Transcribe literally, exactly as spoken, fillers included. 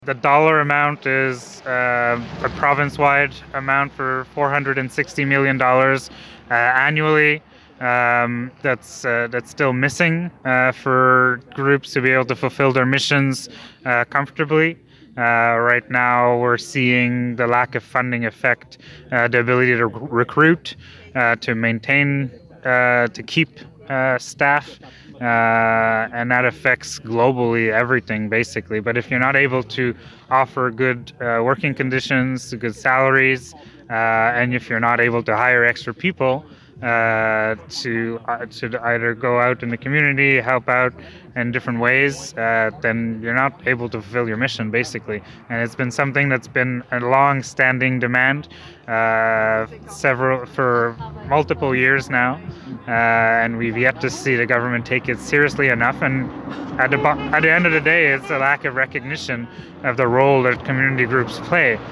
The dollar amount is uh, a province-wide amount for four hundred sixty million dollars uh, annually. Um, that's uh, that's still missing uh, for groups to be able to fulfill their missions uh, comfortably. Uh, right now, we're seeing the lack of funding affect uh, the ability to rec- recruit, uh, to maintain, uh, to keep uh, staff, uh, and that affects globally everything basically. But if you're not able to offer good uh, working conditions, good salaries, uh, and if you're not able to hire extra people uh, to uh, to either go out in the community, help out in different ways, uh, then you're not able to fulfill your mission, basically. And it's been something that's been a long-standing demand, uh, several for multiple years now, uh, and we've yet to see the government take it seriously enough. And at the bo- at the end of the day, it's a lack of recognition of the role that community groups play.